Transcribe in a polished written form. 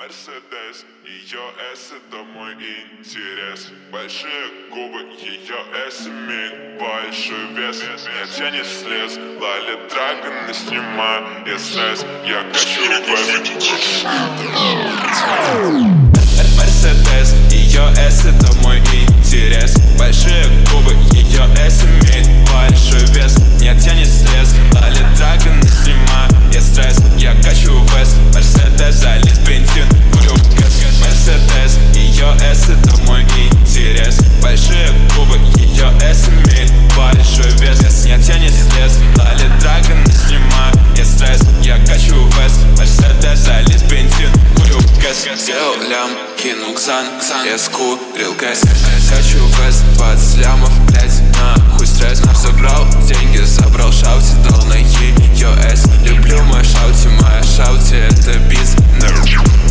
Мерседес, ее эс — это мой интерес. Большие губы, ее эс имеет большой вес. Меня тянет слез, Лали Драгон, не снимаю стресс. Я хочу Мерседес, ее эс — это мой интерес. Большие губы, ее эс имеет большой вес. Меня тянет слез, Лали Драгон, не снимаю стресс. Я качу вес, Мерседес, залит бензин, курю газ. Мерседес, ее эс — это мой интерес. Большие губы, ее эс имеет большой вес. Меня тянет слез, Лали Драгон, не снимаю стресс. Я качу вес, Мерседес, залит бензин, курю газ. Сделал лям, кинул ксан, я скурил газ. Хочу вес, 20 лямов, блять, нахуй стресс. Забрал деньги, забрал шаути, дал на ее эс. Люблю мой шаути, моя шаути — это бизнес.